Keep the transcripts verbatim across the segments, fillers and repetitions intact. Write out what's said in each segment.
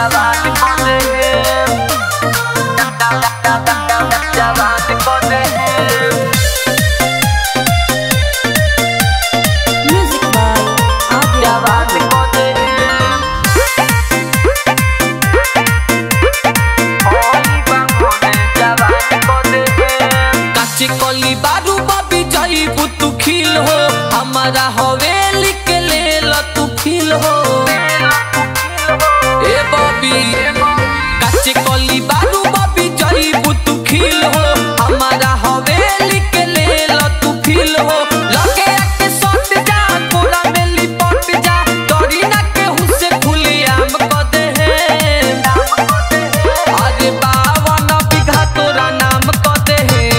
कली बारू बबी जाइबू तू खिल हो हमारा हवेली के लेल तू फील हो ए बबी काचे कली बारू बबी जाइबू तू खिल हो हमारा हवेली के लेल तू फील हो लगे आके सट जा कोरा में लिपट जा तोरी ना के हुसे खुली आम क दे अरे बावन बिघा तोरा नाम क दे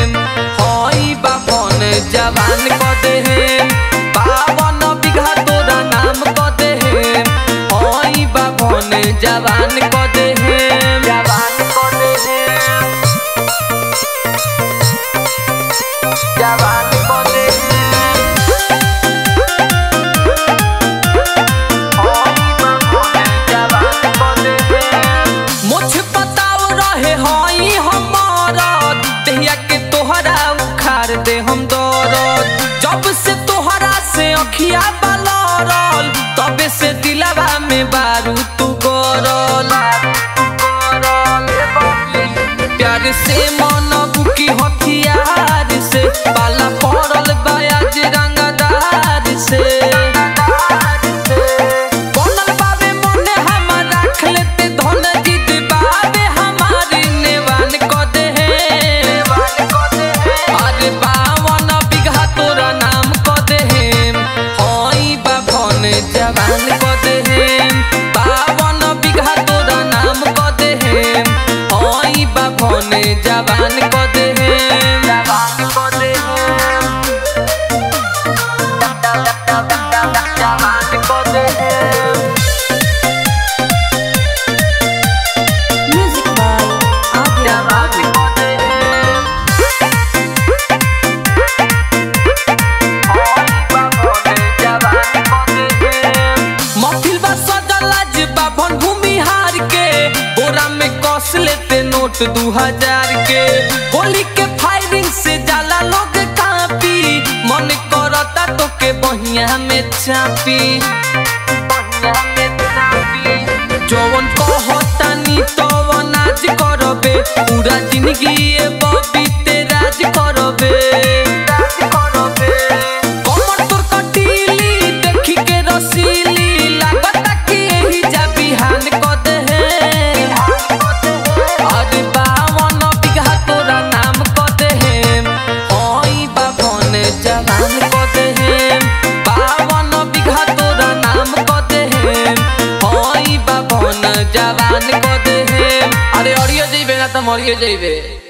जवान क दे बावन बिघा तोरा नाम क दे हई बावन जवान क दे जवान क दे जवान क दे हई बावन जवान क दे मुझ बताओ रहे हई हमारा देहिया के तोहरा उखाड़ दे हम जब से तोहरा से अखिया बलरल तबे से दिलवा में बारू तू गरल प्यार से मन बुकी हथियार से पाला पड़ल बयाज रंगदार से बनल बाबे मने हम रख लेते धन जिद बाबे हमारी नेवान क दे अरे बावन बिघा तोरा नाम क दे हई बावन जवान क दे बावन बिघा तोरा नाम क दे हई बावन जवान क दे जवान क दे जवान क दे लेते नोट दू हजार के गोली के फायरिंग से जाला लोग कापी मन करता तो के बहिया में चापी जवन कहतानी तवन आज करबे पूरा जिंदगी ए बबी ते राज करबे कमर तोर कटीली देखी के रसीली लागता कि एही जा बिहान क दे जवान क दे बावन बिघा तोरा नाम क दे हई बावन जवान क दे अरे अड़ियो जइबे ना त मरियो जइबे।